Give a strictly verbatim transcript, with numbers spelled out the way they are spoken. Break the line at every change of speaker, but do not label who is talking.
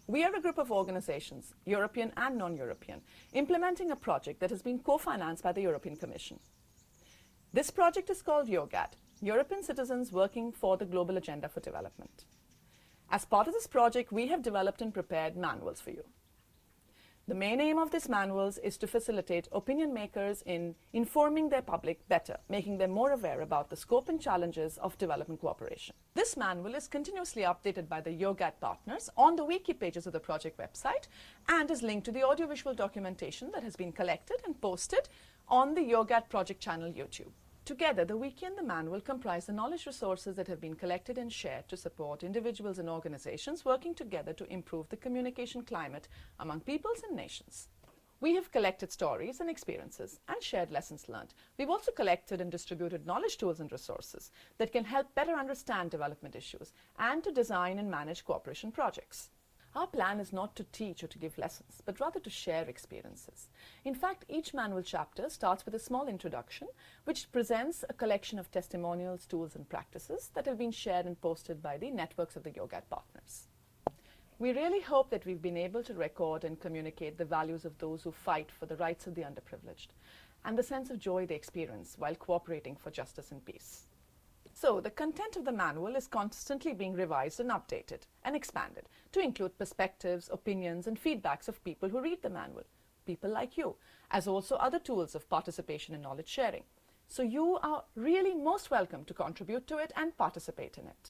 We are a group of organizations, European and non-European, implementing a project that has been co-financed by the European Commission. This project is called YOGAD, European Citizens Working for the Global Agenda for Development. As part of this project, we have developed and prepared manuals for you. The main aim of these manuals is to facilitate opinion makers in informing their public better, making them more aware about the scope and challenges of development cooperation. This manual is continuously updated by the YOGAD partners on the wiki pages of the project website and is linked to the audiovisual documentation that has been collected and posted on the YOGAD project channel YouTube. Together, the wiki and the manual comprise the knowledge resources that have been collected and shared to support individuals and organizations working together to improve the communication climate among peoples and nations. We have collected stories and experiences and shared lessons learned. We've also collected and distributed knowledge tools and resources that can help better understand development issues and to design and manage cooperation projects. Our plan is not to teach or to give lessons, but rather to share experiences. In fact, each manual chapter starts with a small introduction, which presents a collection of testimonials, tools, and practices that have been shared and posted by the networks of the YOGAD partners. We really hope that we've been able to record and communicate the values of those who fight for the rights of the underprivileged and the sense of joy they experience while cooperating for justice and peace. So, the content of the manual is constantly being revised and updated and expanded to include perspectives, opinions, and feedbacks of people who read the manual, people like you, as also other tools of participation and knowledge sharing. So, you are really most welcome to contribute to it and participate in it.